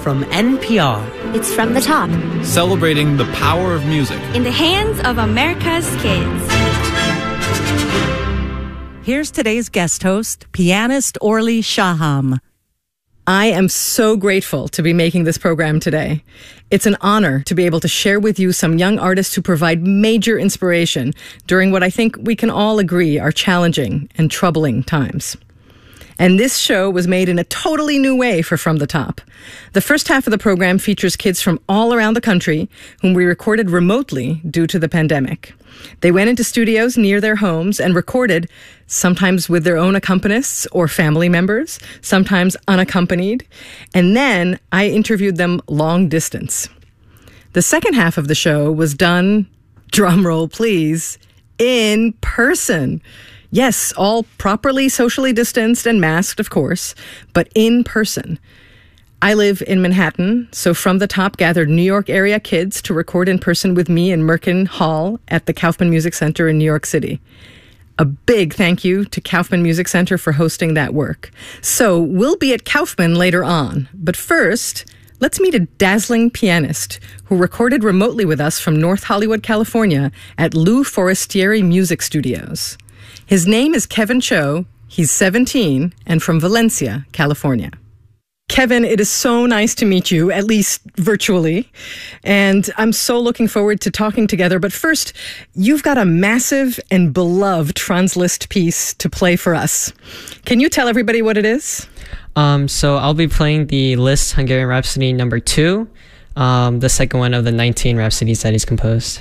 from NPR. It's From the Top. Celebrating the power of music in the hands of America's kids. Here's today's guest host, pianist Orly Shaham. I am so grateful to be making this program today. It's an honor to be able to share with you some young artists who provide major inspiration during what I think we can all agree are challenging and troubling times. And this show was made in a totally new way for From the Top. The first half of the program features kids from all around the country whom we recorded remotely due to the pandemic. They went into studios near their homes and recorded, sometimes with their own accompanists or family members, sometimes unaccompanied. And then I interviewed them long distance. The second half of the show was done, drum roll please, in person. Yes, all properly socially distanced and masked, of course, but in person. I live in Manhattan, so From the Top gathered New York area kids to record in person with me in Merkin Hall at the Kaufman Music Center in New York City. A big thank you to Kaufman Music Center for hosting that work. So we'll be at Kaufman later on, but first, let's meet a dazzling pianist who recorded remotely with us from North Hollywood, California at Lou Forestieri Music Studios. His name is Kevin Cho. He's 17 and from Valencia, California. Kevin, it is so nice to meet you, at least virtually. And I'm so looking forward to talking together. But first, you've got a massive and beloved Franz Liszt piece to play for us. Can you tell everybody what it is? So I'll be playing the Liszt Hungarian Rhapsody number 2, the second one of the 19 rhapsodies that he's composed.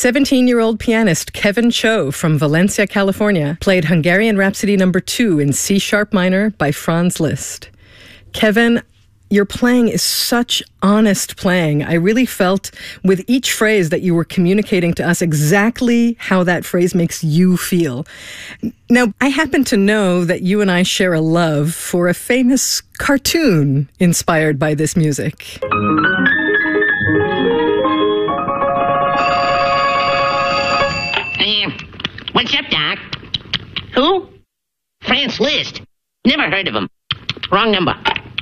17-year-old pianist Kevin Cho from Valencia, California, played Hungarian Rhapsody No. 2 in C-sharp minor by Franz Liszt. Kevin, your playing is such honest playing. I really felt with each phrase that you were communicating to us exactly how that phrase makes you feel. Now, I happen to know that you and I share a love for a famous cartoon inspired by this music. What's up, Doc? Who? Franz Liszt. Never heard of him. Wrong number.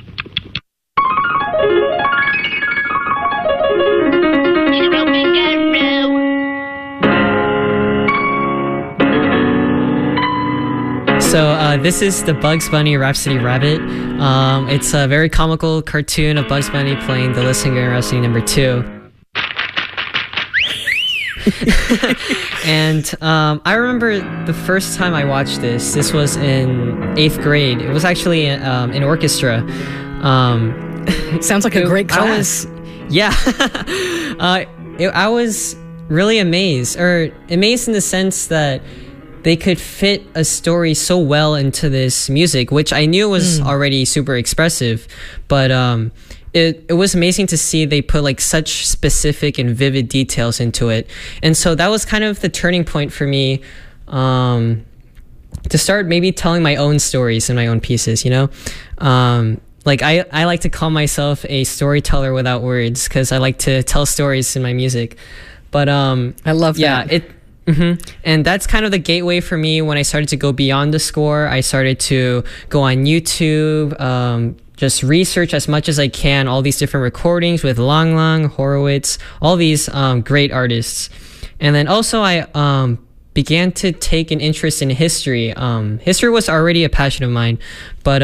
So this is the Bugs Bunny Rhapsody Rabbit. It's a very comical cartoon of Bugs Bunny playing the Liszt Hungarian Rhapsody No. 2. And I remember the first time I watched this. This was in 8th grade. It was actually an orchestra. Sounds like a great class. I was really amazed in the sense that they could fit a story so well into this music, which I knew was already super expressive, but it was amazing to see they put like such specific and vivid details into it. And so that was kind of the turning point for me to start maybe telling my own stories and my own pieces, you know? Like I like to call myself a storyteller without words because I like to tell stories in my music. But I love that. And that's kind of the gateway for me when I started to go beyond the score. I started to go on YouTube, just research as much as I can all these different recordings with Lang Lang, Horowitz, all these great artists. And then also I began to take an interest in history. History was already a passion of mine, but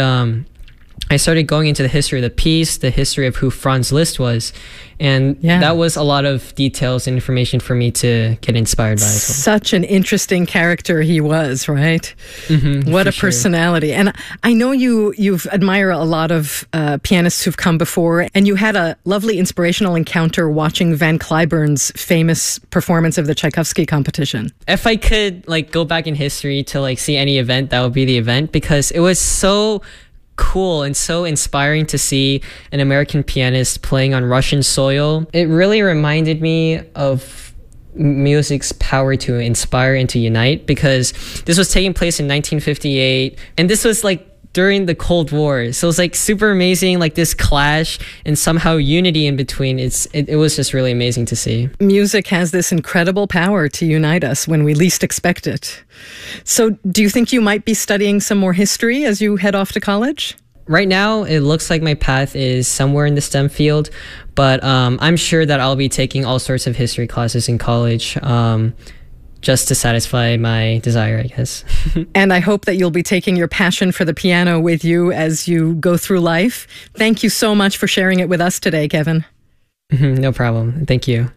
I started going into the history of the piece, the history of who Franz Liszt was. And that was a lot of details and information for me to get inspired by as well. Such an interesting character he was, right? What a personality. And I know you've admire a lot of pianists who've come before, and you had a lovely inspirational encounter watching Van Cliburn's famous performance of the Tchaikovsky competition. If I could like go back in history to like see any event, that would be the event, because it was so cool and so inspiring to see an American pianist playing on Russian soil. It really reminded me of music's power to inspire and to unite, because this was taking place in 1958, and this was like during the Cold War. So it was like super amazing, like this clash and somehow unity in between. It was just really amazing to see. Music has this incredible power to unite us when we least expect it. So do you think you might be studying some more history as you head off to college? Right now, it looks like my path is somewhere in the STEM field, but I'm sure that I'll be taking all sorts of history classes in college, just to satisfy my desire, I guess. And I hope that you'll be taking your passion for the piano with you as you go through life. Thank you so much for sharing it with us today, Kevin. No problem. Thank you.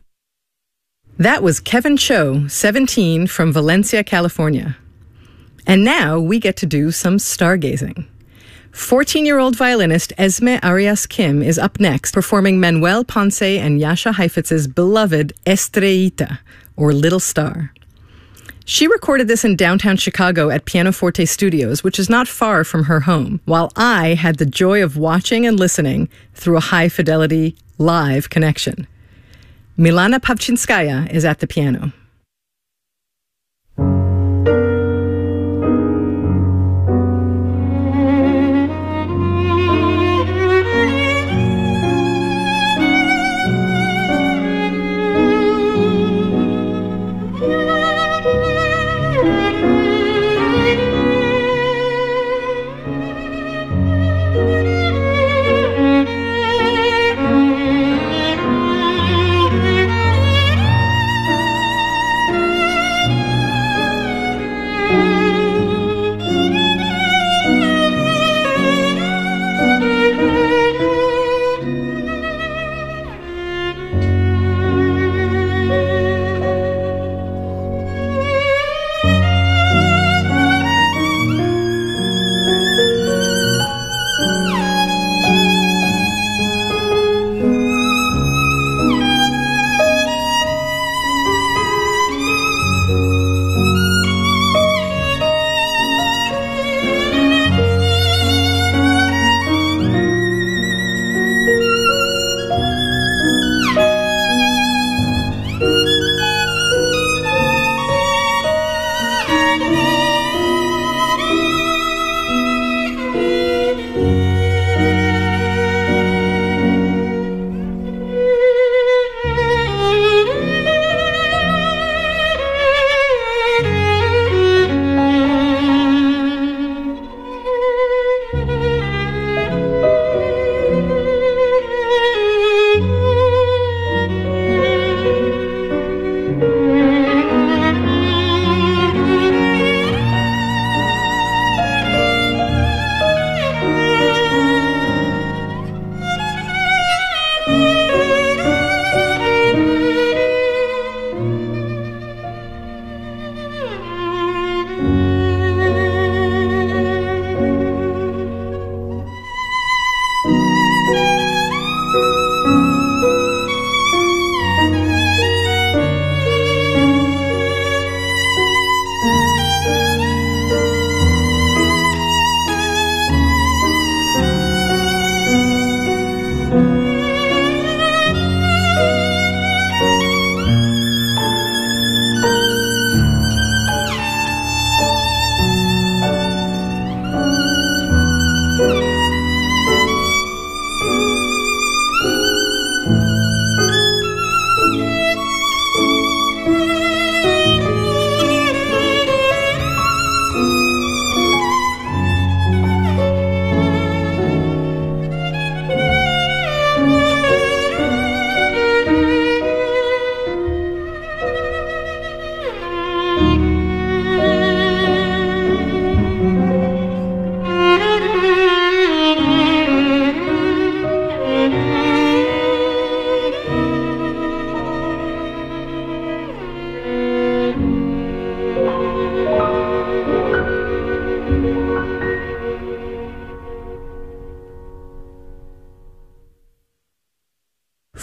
That was Kevin Cho, 17, from Valencia, California. And now we get to do some stargazing. 14-year-old violinist Esme Arias Kim is up next, performing Manuel Ponce and Jascha Heifetz's beloved Estrellita, or Little Star. She recorded this in downtown Chicago at Pianoforte Studios, which is not far from her home, while I had the joy of watching and listening through a high-fidelity live connection. Milana Pavchinskaya is at the piano.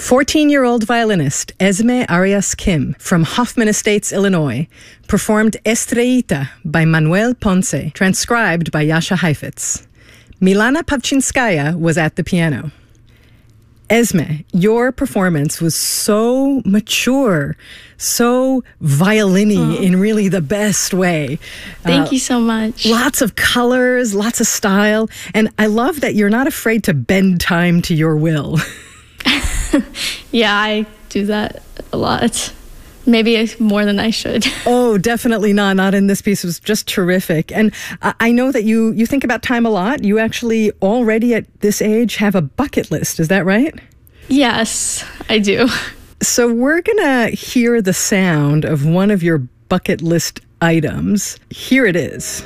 14-year-old violinist Esme Arias Kim from Hoffman Estates, Illinois, performed Estrellita by Manuel Ponce, transcribed by Yasha Heifetz. Milana Pavchinskaya was at the piano. Esme, your performance was so mature, so violin-y in really the best way. Thank you so much. Lots of colors, lots of style, and I love that you're not afraid to bend time to your will. Yeah, I do that a lot. Maybe more than I should. Oh, definitely not. Not in this piece. It was just terrific. And I know that you think about time a lot. You actually already at this age have a bucket list. Is that right? Yes, I do. So we're going to hear the sound of one of your bucket list items. Here it is.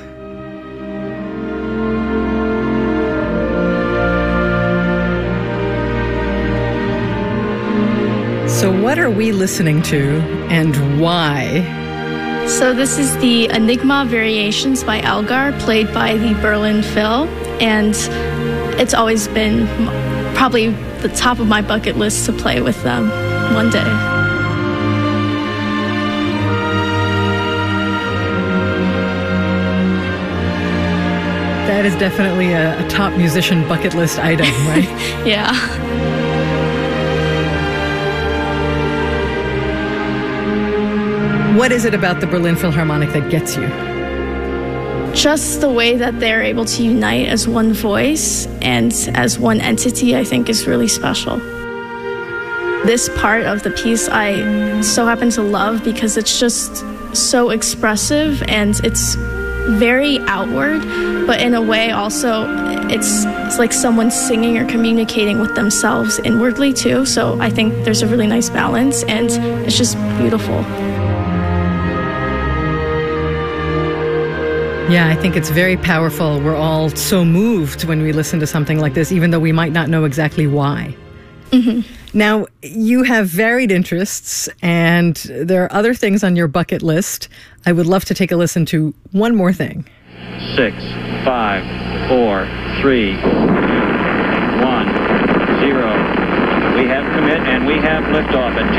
So what are we listening to and why? So this is the Enigma Variations by Elgar, played by the Berlin Phil, and it's always been probably the top of my bucket list to play with them one day. That is definitely a top musician bucket list item, right? Yeah. What is it about the Berlin Philharmonic that gets you? Just the way that they're able to unite as one voice and as one entity, I think, is really special. This part of the piece I so happen to love because it's just so expressive and it's very outward, but in a way also it's like someone singing or communicating with themselves inwardly too. So I think there's a really nice balance and it's just beautiful. Yeah, I think it's very powerful. We're all so moved when we listen to something like this, even though we might not know exactly why. Mm-hmm. Now, you have varied interests, and there are other things on your bucket list. I would love to take a listen to one more thing. 6, 5, 4, 3, 1, 0. We have commit and we have liftoff at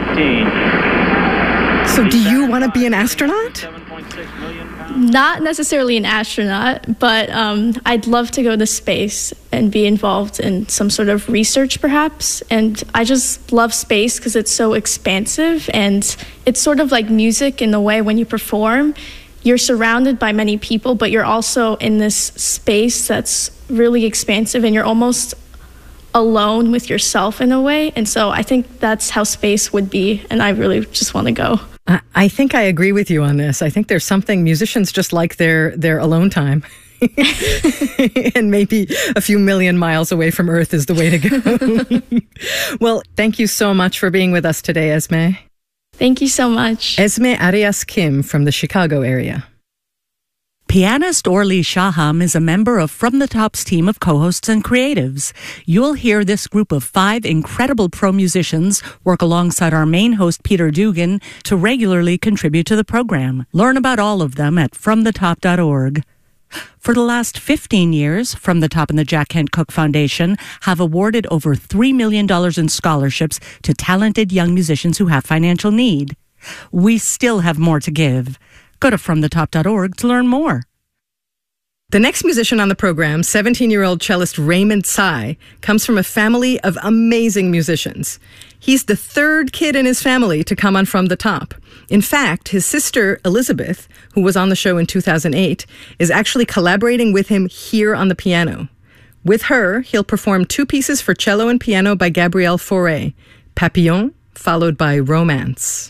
2:13. So do you want to be an astronaut? Not necessarily an astronaut, but I'd love to go to space and be involved in some sort of research perhaps. And I just love space because it's so expansive and it's sort of like music in the way when you perform. You're surrounded by many people, but you're also in this space that's really expansive and you're almost alone with yourself in a way. And so I think that's how space would be, and I really just want to go. I think I agree with you on this. I think there's something musicians just like their alone time. And maybe a few million miles away from Earth is the way to go. Well, thank you so much for being with us today, Esme. Thank you so much. Esme Arias Kim from the Chicago area. Pianist Orly Shaham is a member of From the Top's team of co-hosts and creatives. You'll hear this group of 5 incredible pro musicians work alongside our main host, Peter Dugan, to regularly contribute to the program. Learn about all of them at fromthetop.org. For the last 15 years, From the Top and the Jack Kent Cooke Foundation have awarded over $3 million in scholarships to talented young musicians who have financial need. We still have more to give. Go to fromthetop.org to learn more. The next musician on the program, 17-year-old cellist Raymond Tsai, comes from a family of amazing musicians. He's the 3rd kid in his family to come on From the Top. In fact, his sister, Elizabeth, who was on the show in 2008, is actually collaborating with him here on the piano. With her, he'll perform 2 pieces for cello and piano by Gabrielle Fauré, Papillon, followed by Romance.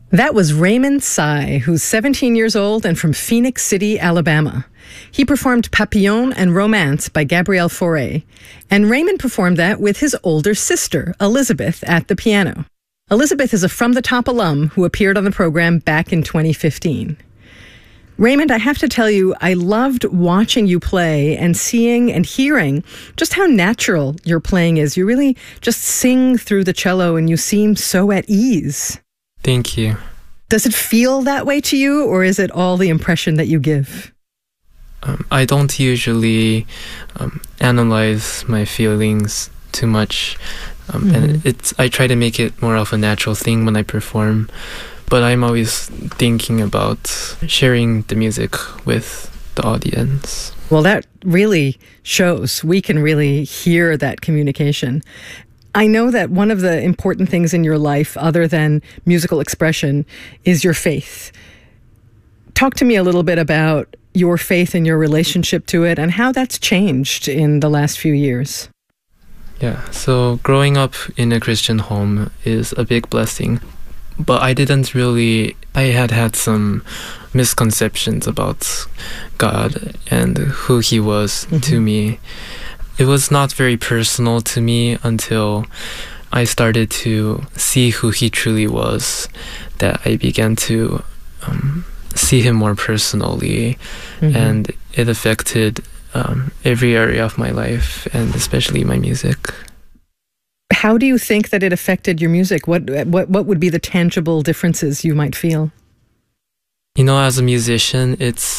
That was Raymond Tsai, who's 17 years old and from Phoenix City, Alabama. He performed Papillon and Romance by Gabrielle Fauré, and Raymond performed that with his older sister, Elizabeth, at the piano. Elizabeth is a From the Top alum who appeared on the program back in 2015. Raymond, I have to tell you, I loved watching you play and seeing and hearing just how natural your playing is. You really just sing through the cello and you seem so at ease. Thank you. Does it feel that way to you, or is it all the impression that you give? I don't usually analyze my feelings too much, and I try to make it more of a natural thing when I perform. But I'm always thinking about sharing the music with the audience. Well, that really shows. We can really hear that communication. I know that one of the important things in your life, other than musical expression, is your faith. Talk to me a little bit about your faith and your relationship to it and how that's changed in the last few years. Yeah, so growing up in a Christian home is a big blessing. But I had some misconceptions about God and who He was to me. It was not very personal to me until I started to see who He truly was, that I began to see Him more personally, and it affected every area of my life, and especially my music. How do you think that it affected your music? What would be the tangible differences you might feel? You know, as a musician,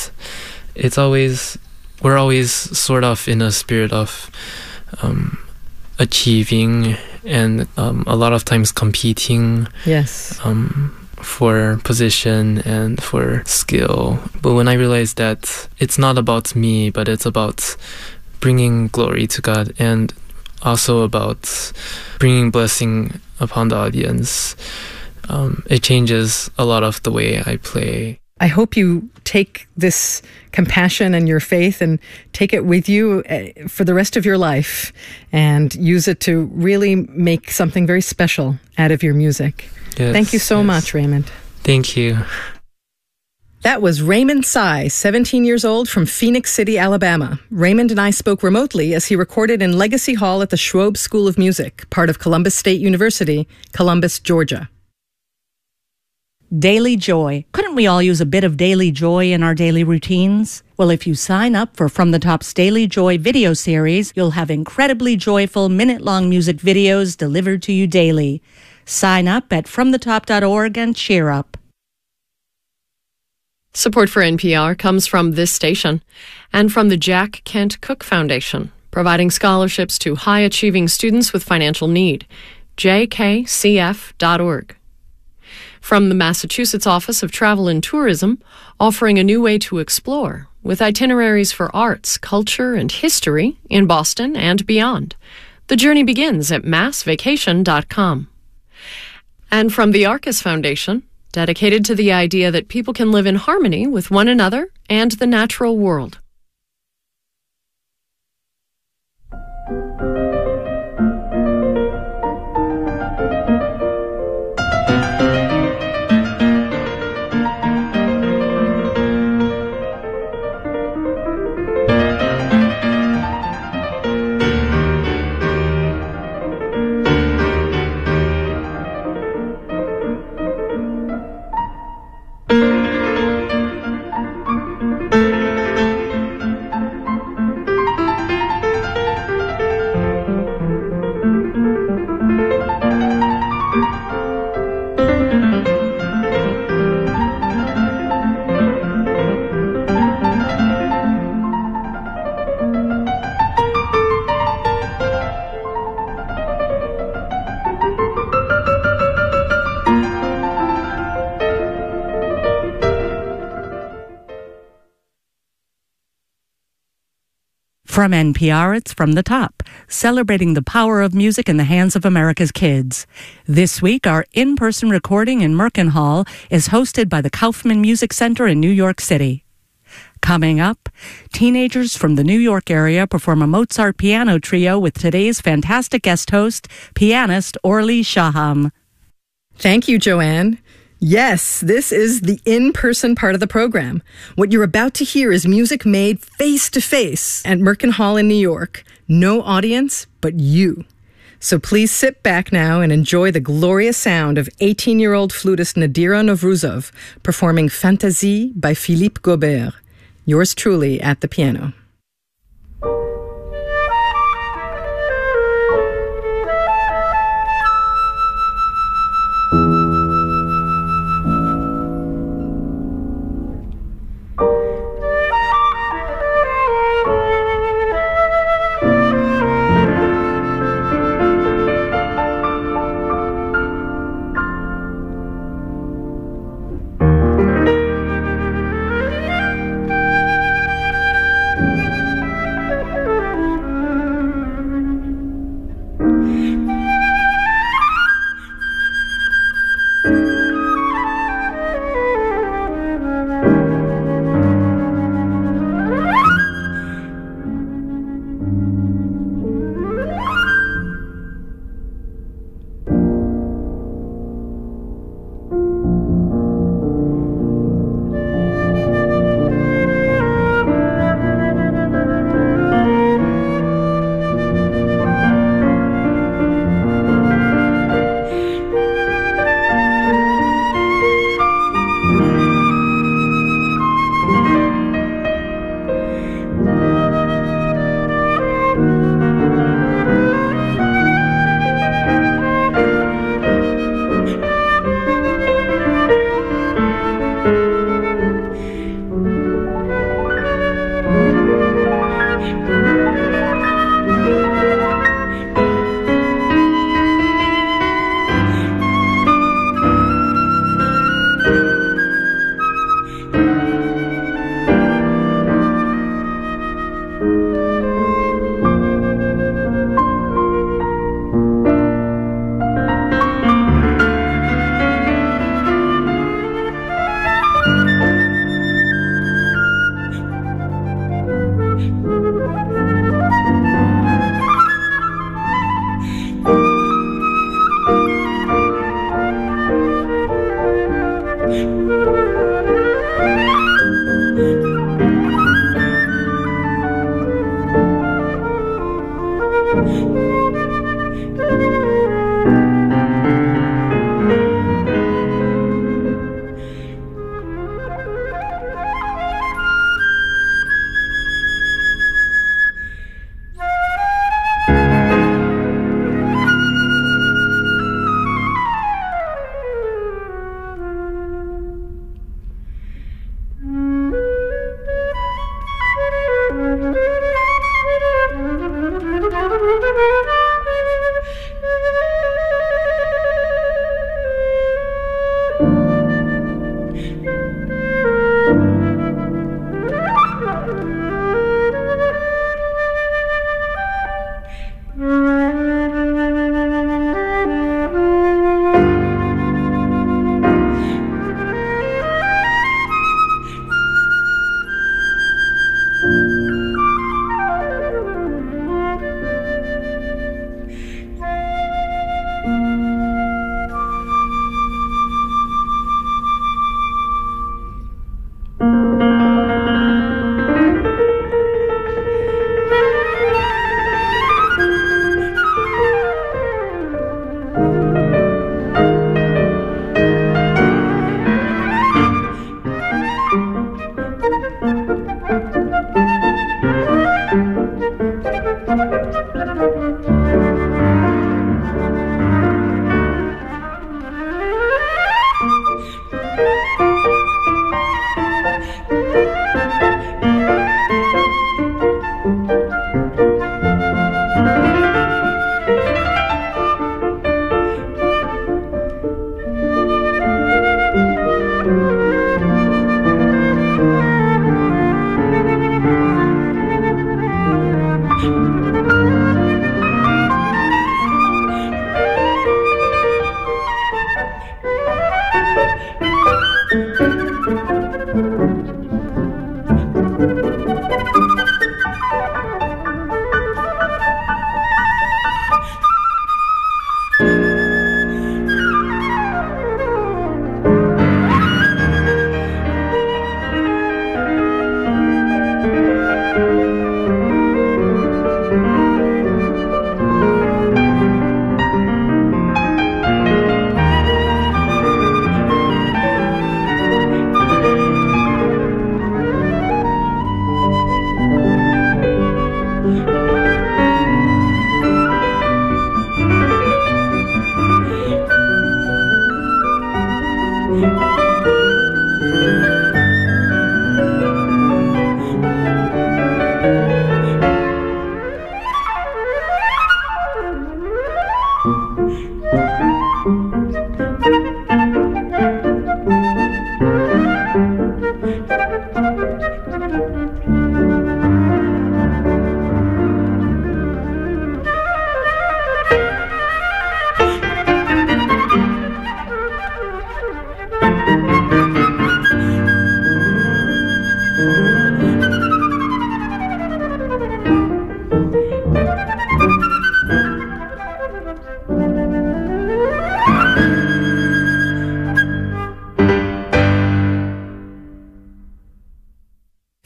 we're always sort of in a spirit of achieving and a lot of times competing. Yes. For position and for skill. But when I realized that it's not about me, but it's about bringing glory to God and also about bringing blessing upon the audience, it changes a lot of the way I play. I hope you take this compassion and your faith and take it with you for the rest of your life and use it to really make something very special out of your music. Yes, thank you so much, Raymond. Thank you. That was Raymond Tsai, 17 years old from Phoenix City, Alabama. Raymond and I spoke remotely as he recorded in Legacy Hall at the Schwob School of Music, part of Columbus State University, Columbus, Georgia. Daily joy. Couldn't we all use a bit of daily joy in our daily routines? Well, if you sign up for From the Top's Daily Joy video series, you'll have incredibly joyful minute-long music videos delivered to you daily. Sign up at fromthetop.org and cheer up. Support for NPR comes from this station and from the Jack Kent Cooke Foundation, providing scholarships to high-achieving students with financial need. jkcf.org. From the Massachusetts Office of Travel and Tourism, offering a new way to explore with itineraries for arts, culture, and history in Boston and beyond. The journey begins at massvacation.com. And from the Arcus Foundation, dedicated to the idea that people can live in harmony with one another and the natural world. From NPR, it's From the Top, celebrating the power of music in the hands of America's kids. This week, our in-person recording in Merkin Hall is hosted by the Kaufman Music Center in New York City. Coming up, teenagers from the New York area perform a Mozart piano trio with today's fantastic guest host, pianist Orly Shaham. Thank you, Joanne. Yes, this is the in-person part of the program. What you're about to hear is music made face-to-face at Merkin Hall in New York. No audience, but you. So please sit back now and enjoy the glorious sound of 18-year-old flutist Nadira Novruzov performing Fantaisie by Philippe Gobert. Yours truly at the piano.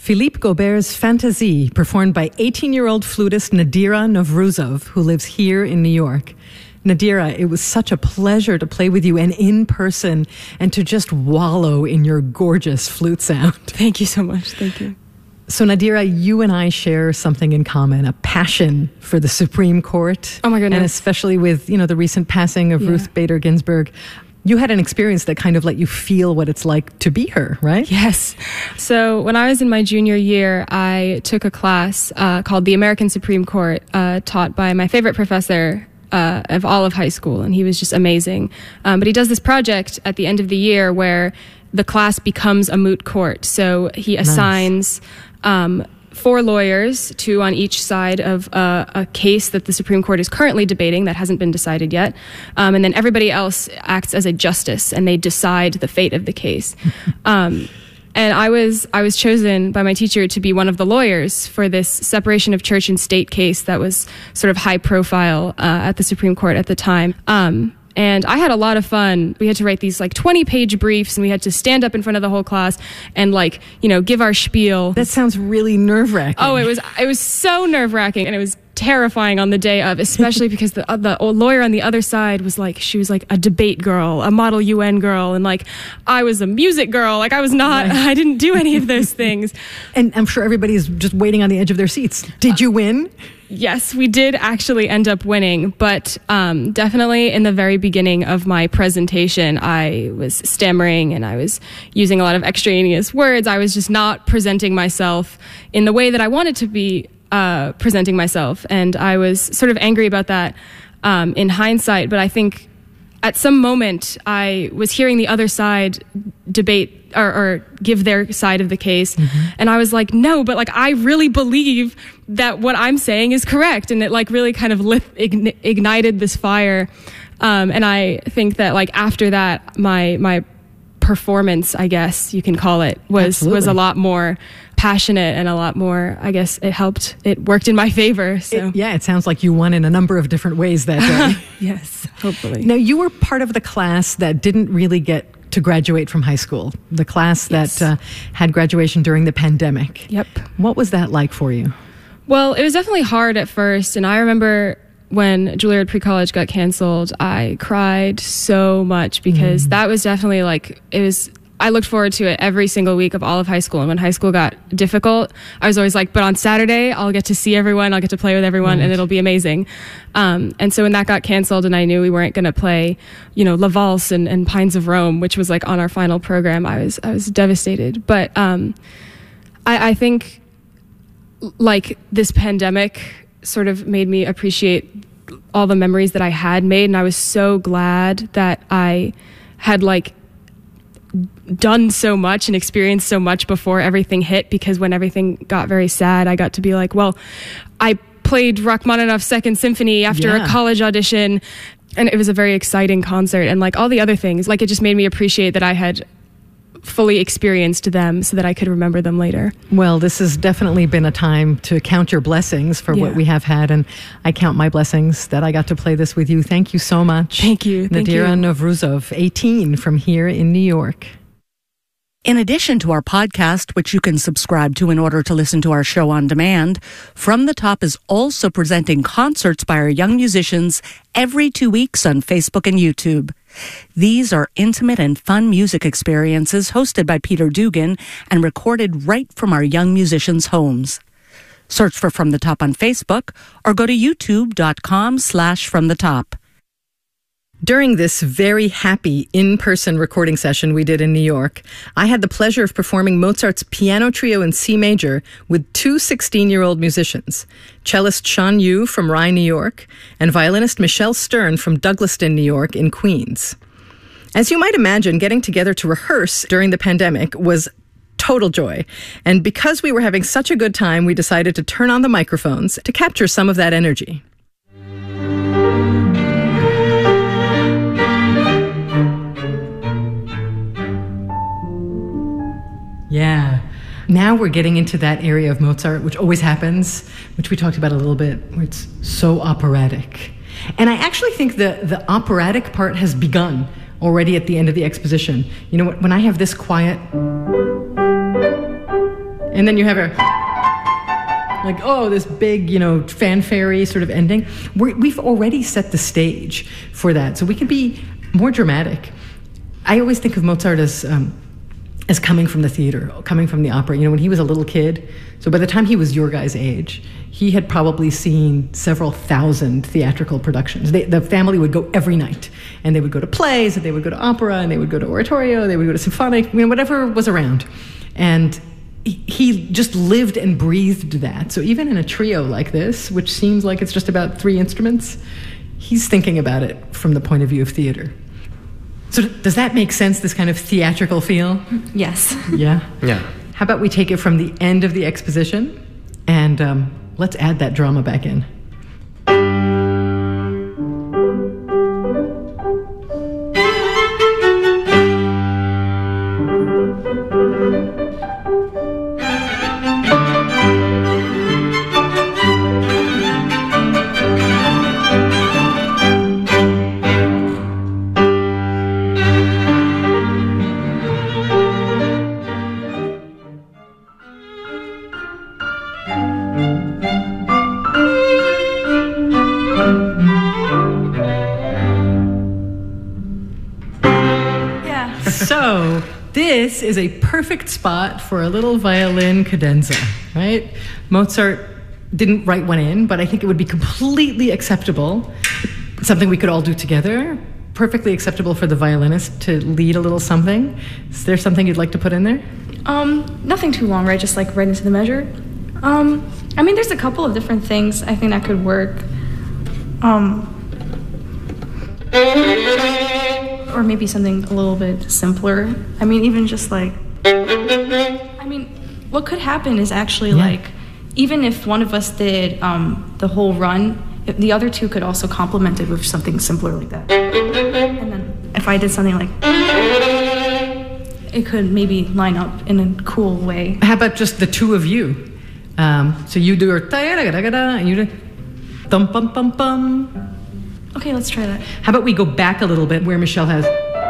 Philippe Gaubert's Fantasie, performed by 18-year-old flutist Nadira Novruzov, who lives here in New York. Nadira, it was such a pleasure to play with you and in person and to just wallow in your gorgeous flute sound. Thank you so much. Thank you. So Nadira, you and I share something in common, a passion for the Supreme Court. Oh my goodness. And especially with, the recent passing of Ruth Bader Ginsburg. You had an experience that kind of let you feel what it's like to be her, right? Yes. So when I was in my junior year, I took a class called The American Supreme Court, taught by my favorite professor of all of high school, and he was just amazing. But he does this project at the end of the year where the class becomes a moot court. So he assigns 4 lawyers, 2 on each side of a case that the Supreme Court is currently debating that hasn't been decided yet. And then everybody else acts as a justice, and they decide the fate of the case. And I was chosen by my teacher to be one of the lawyers for this separation of church and state case that was sort of high profile at the Supreme Court at the time. And I had a lot of fun. We had to write these 20-page briefs, and we had to stand up in front of the whole class and give our spiel. That sounds really nerve-wracking. Oh, it was so nerve-wracking, and it was terrifying on the day of, especially because the lawyer on the other side was she was a debate girl, a model UN girl, and I was a music girl. I was not. Right. I didn't do any of those things. And I'm sure everybody's just waiting on the edge of their seats. Did you win? Yes, we did actually end up winning, but definitely in the very beginning of my presentation, I was stammering and I was using a lot of extraneous words. I was just not presenting myself in the way that I wanted to be presenting myself, and I was sort of angry about that in hindsight, but I think at some moment I was hearing the other side debate or give their side of the case, and I was like, no, but I really believe that what I'm saying is correct, and it really kind of ignited this fire, and I think that after that my performance, I guess you can call it, was a lot more passionate and a lot more, I guess it worked in my favor. So it sounds like you won in a number of different ways that day. Yes, hopefully. Now, you were part of the class that didn't really get to graduate from high school, the class that had graduation during the pandemic. Yep. What was that like for you? Well, it was definitely hard at first, and I remember when Juilliard Pre-College got canceled, I cried so much because that was definitely I looked forward to it every single week of all of high school. And when high school got difficult, I was always but on Saturday, I'll get to see everyone, I'll get to play with everyone, and it'll be amazing. And so when that got canceled and I knew we weren't going to play, La Valse and Pines of Rome, which was on our final program, I was devastated. But I think this pandemic sort of made me appreciate all the memories that I had made. And I was so glad that I had done so much and experienced so much before everything hit, because when everything got very sad, I got to be well, I played Rachmaninoff's Second Symphony after a college audition, and it was a very exciting concert, and all the other things, it just made me appreciate that I had fully experienced them so that I could remember them later. Well, this has definitely been a time to count your blessings for what we have had, and I count my blessings that I got to play this with you. Thank you so much. Thank you. Nadira Novruzov, 18, from here in New York. In addition to our podcast, which you can subscribe to in order to listen to our show on demand, From the Top is also presenting concerts by our young musicians every 2 weeks on Facebook and YouTube. These are intimate and fun music experiences hosted by Peter Dugan and recorded right from our young musicians' homes. Search for From the Top on Facebook or go to youtube.com/FromTheTop. During this very happy in-person recording session we did in New York, I had the pleasure of performing Mozart's Piano Trio in C major with 2 16-year-old musicians, cellist Sean Yu from Rye, New York, and violinist Michelle Stern from Douglaston, New York in Queens. As you might imagine, getting together to rehearse during the pandemic was total joy. And because we were having such a good time, we decided to turn on the microphones to capture some of that energy. Yeah. Now we're getting into that area of Mozart, which always happens, which we talked about a little bit, where it's so operatic. And I actually think the operatic part has begun already at the end of the exposition. When I have this quiet, And then you have like, oh, this big, fanfare sort of ending. We've already set the stage for that, so we can be more dramatic. I always think of Mozart as coming from the theater, coming from the opera. When he was a little kid, so by the time he was your guys' age, he had probably seen several thousand theatrical productions. The family would go every night, and they would go to plays, and they would go to opera, and they would go to oratorio, they would go to symphonic, whatever was around. And he just lived and breathed that. So even in a trio like this, which seems like it's just about 3 instruments, he's thinking about it from the point of view of theater. So does that make sense, this kind of theatrical feel? Yes. Yeah? Yeah. How about we take it from the end of the exposition, and let's add that drama back in. So this is a perfect spot for a little violin cadenza, right? Mozart didn't write one in, but I think it would be completely acceptable, something we could all do together, perfectly acceptable for the violinist to lead a little something. Is there something you'd like to put in there? Nothing too long, right? Just like right into the measure. There's a couple of different things I think that could work. Or maybe something a little bit simpler. Even just like... what could happen is actually like, even if one of us did the whole run, the other two could also complement it with something simpler like that. And then if I did something like... it could maybe line up in a cool way. How about just the two of you? So you do your ta-da-da-da-da, and you do thum-bum-bum-bum. Okay, let's try that. How about we go back a little bit where Michelle has...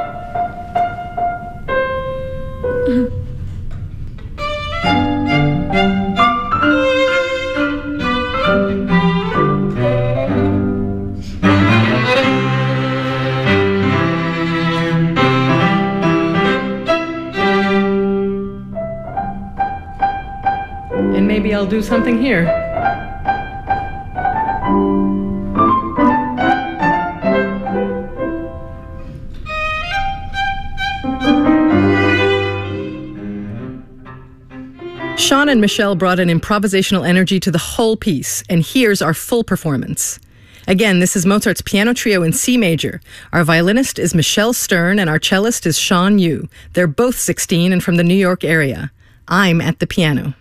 And maybe I'll do something here. Sean and Michelle brought an improvisational energy to the whole piece, and here's our full performance. Again, this is Mozart's piano trio in C major. Our violinist is Michelle Stern, and our cellist is Sean Yu. They're both 16 and from the New York area. I'm at the piano.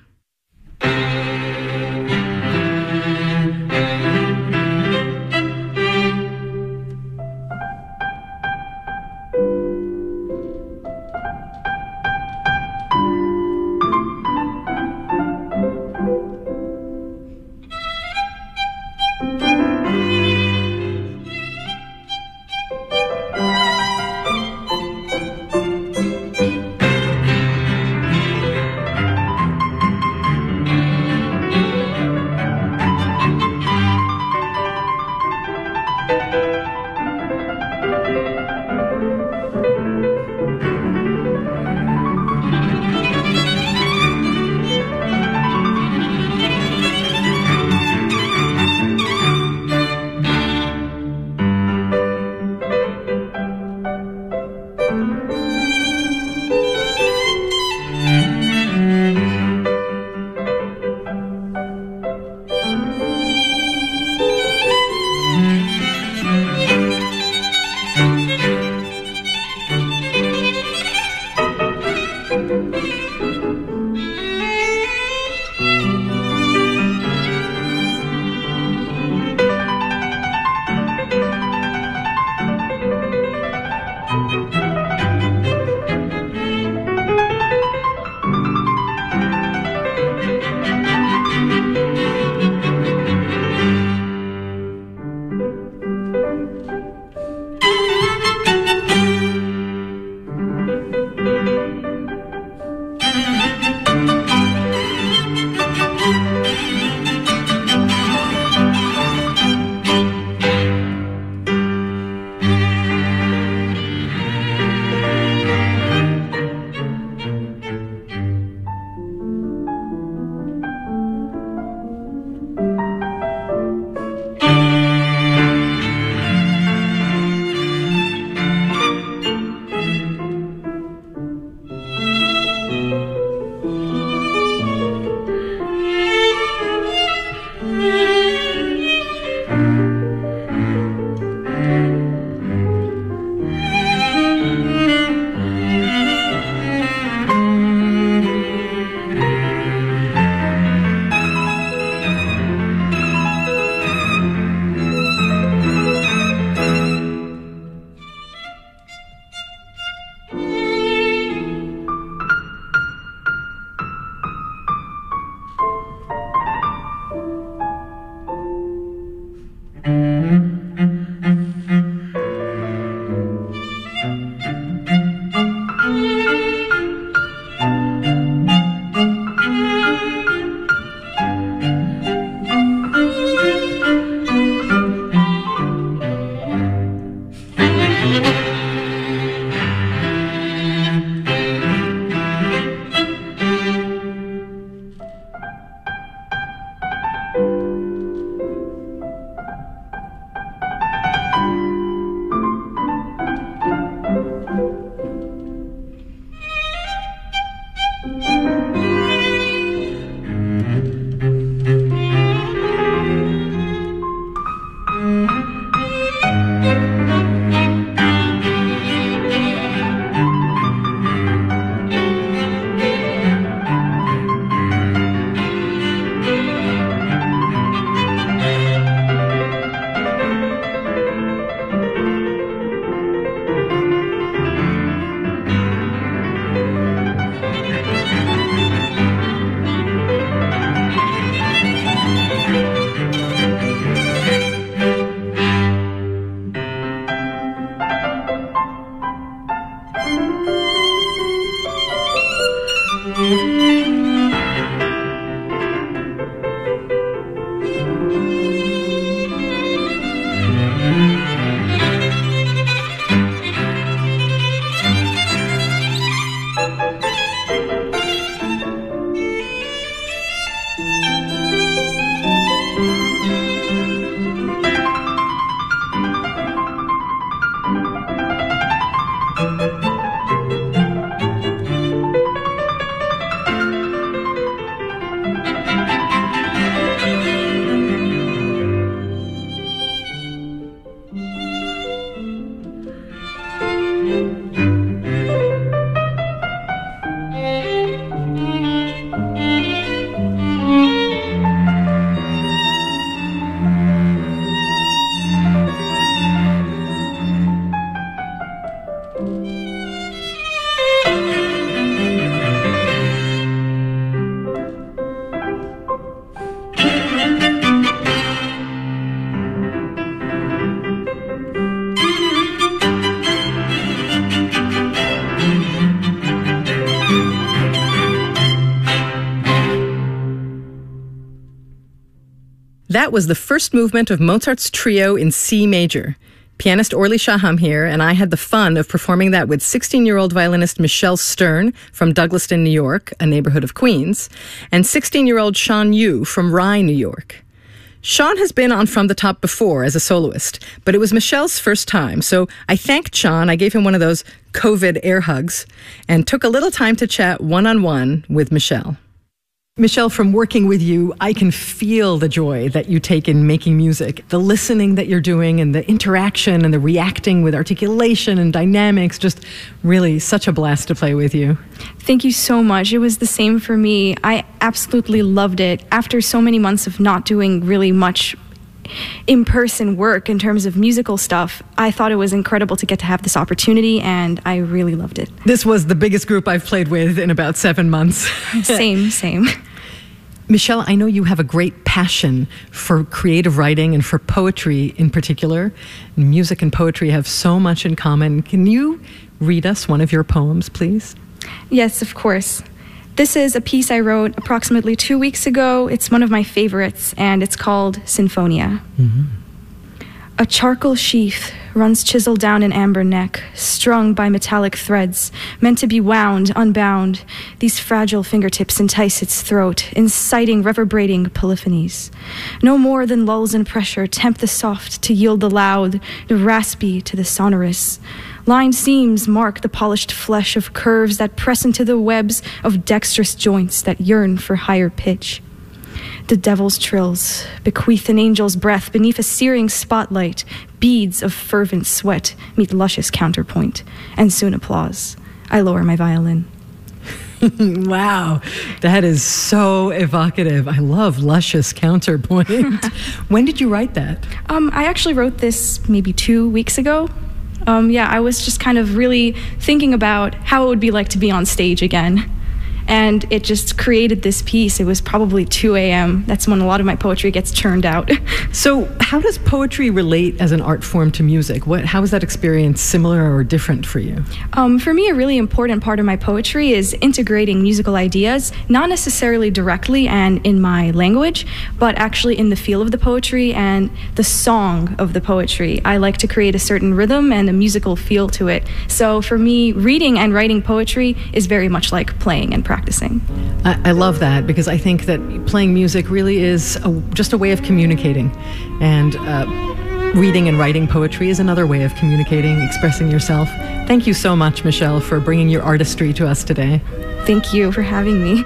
That was the first movement of Mozart's Trio in C major. Pianist Orly Shaham here, and I had the fun of performing that with 16-year-old violinist Michelle Stern from Douglaston, New York, a neighborhood of Queens, and 16-year-old Sean Yu from Rye, New York. Sean has been on From the Top before as a soloist, but it was Michelle's first time, so I thanked Sean. I gave him one of those COVID air hugs and took a little time to chat one-on-one with Michelle. Michelle, from working with you, I can feel the joy that you take in making music. The listening that you're doing and the interaction and the reacting with articulation and dynamics, just really such a blast to play with you. Thank you so much. It was the same for me. I absolutely loved it. After so many months of not doing really much in-person work in terms of musical stuff, I thought it was incredible to get to have this opportunity, and I really loved it. This was the biggest group I've played with in about 7 months. Same. Michelle, I know you have a great passion for creative writing and for poetry in particular. Music and poetry have so much in common. Can you read us one of your poems, please? Yes, of course. This is a piece I wrote approximately 2 weeks ago. It's one of my favorites, and it's called Sinfonia. Mm-hmm. A charcoal sheath runs chiseled down an amber neck, strung by metallic threads, meant to be wound, unbound. These fragile fingertips entice its throat, inciting reverberating polyphonies. No more than lulls and pressure tempt the soft to yield the loud, the raspy to the sonorous. Lined seams mark the polished flesh of curves that press into the webs of dexterous joints that yearn for higher pitch. The devil's trills bequeath an angel's breath beneath a searing spotlight. Beads of fervent sweat meet luscious counterpoint, and soon applause. I lower my violin. Wow, that is so evocative. I love luscious counterpoint. When did you write that? I actually wrote this maybe 2 weeks ago. I was just kind of really thinking about how it would be like to be on stage again. And it just created this piece. It was probably 2 a.m. That's when a lot of my poetry gets churned out. So how does poetry relate as an art form to music? How is that experience similar or different for you? For me, a really important part of my poetry is integrating musical ideas, not necessarily directly and in my language, but actually in the feel of the poetry and the song of the poetry. I like to create a certain rhythm and a musical feel to it. So for me, reading and writing poetry is very much like playing and practicing. I love that, because I think that playing music really is just a way of communicating, and reading and writing poetry is another way of communicating, expressing yourself. Thank you so much, Michelle, for bringing your artistry to us today. Thank you for having me.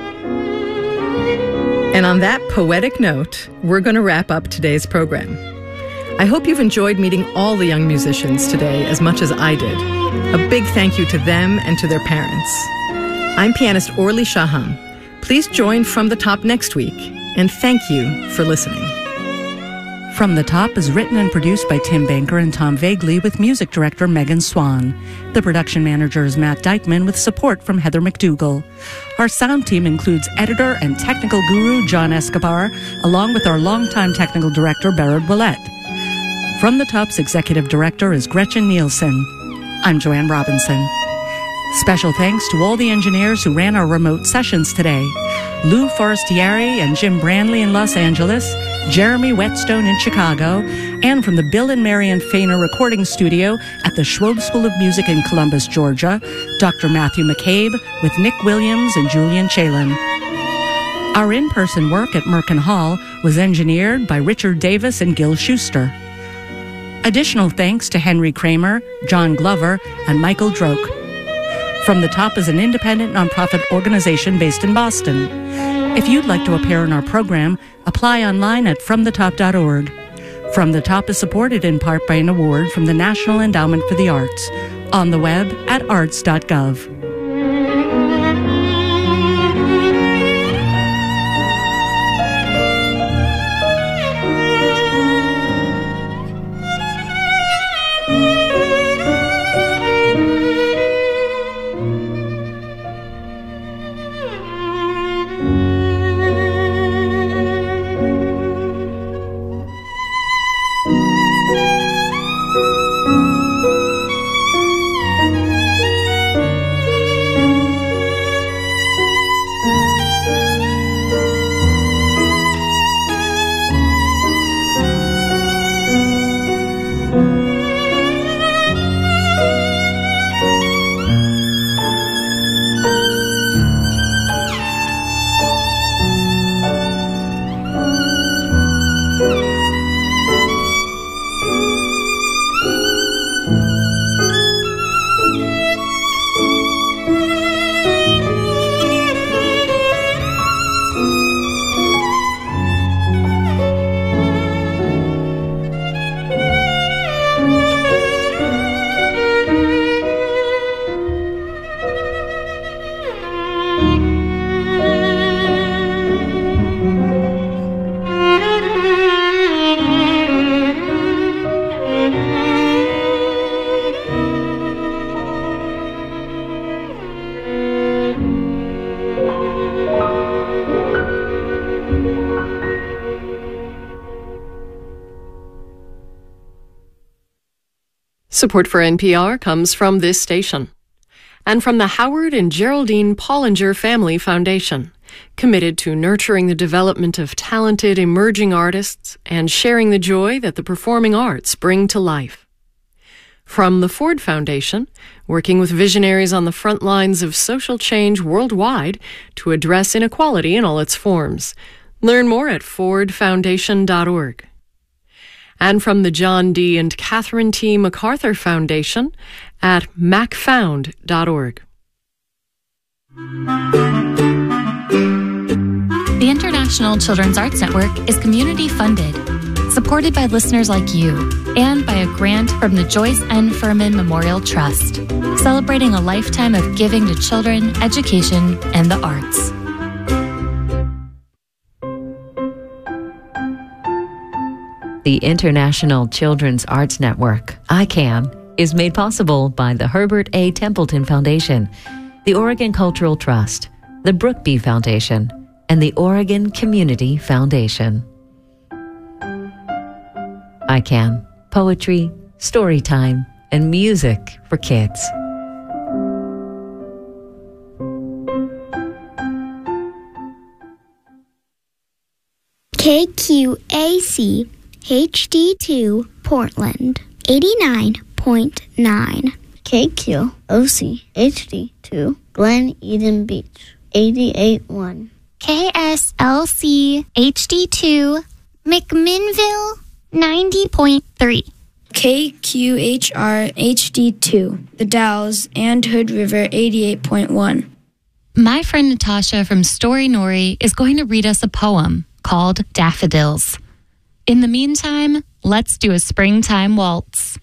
And on that poetic note, we're going to wrap up today's program. I hope you've enjoyed meeting all the young musicians today as much as I did. A big thank you to them and to their parents. I'm pianist Orly Shaham. Please join From the Top next week, and thank you for listening. From the Top is written and produced by Tim Banker and Tom Vagley with music director Megan Swan. The production manager is Matt Dykman with support from Heather McDougall. Our sound team includes editor and technical guru John Escobar, along with our longtime technical director Barrett Willett. From the Top's executive director is Gretchen Nielsen. I'm Joanne Robinson. Special thanks to all the engineers who ran our remote sessions today. Lou Forestieri and Jim Branley in Los Angeles, Jeremy Whetstone in Chicago, and from the Bill and Marion Fainer recording studio at the Schwob School of Music in Columbus, Georgia, Dr. Matthew McCabe with Nick Williams and Julian Chalin. Our in-person work at Merkin Hall was engineered by Richard Davis and Gil Schuster. Additional thanks to Henry Kramer, John Glover, and Michael Droke. From the Top is an independent nonprofit organization based in Boston. If you'd like to appear in our program, apply online at fromthetop.org. From the Top is supported in part by an award from the National Endowment for the Arts, on the web at arts.gov. Support for NPR comes from this station and from the Howard and Geraldine Pollinger Family Foundation, committed to nurturing the development of talented emerging artists and sharing the joy that the performing arts bring to life. From the Ford Foundation, working with visionaries on the front lines of social change worldwide to address inequality in all its forms. Learn more at fordfoundation.org. And from the John D. and Catherine T. MacArthur Foundation at macfound.org. The International Children's Arts Network is community funded, supported by listeners like you, and by a grant from the Joyce N. Furman Memorial Trust, celebrating a lifetime of giving to children, education, and the arts. The International Children's Arts Network, ICANN, is made possible by the Herbert A. Templeton Foundation, the Oregon Cultural Trust, the Brookby Foundation, and the Oregon Community Foundation. ICANN, poetry, story time, and music for kids. KQAC HD2 Portland 89.9. KQOC HD2 Glen Eden Beach 88.1. KSLC HD2 McMinnville 90.3. KQHR HD2 The Dalles and Hood River 88.1. My friend Natasha from Story Nori is going to read us a poem called Daffodils. In the meantime, let's do a springtime waltz.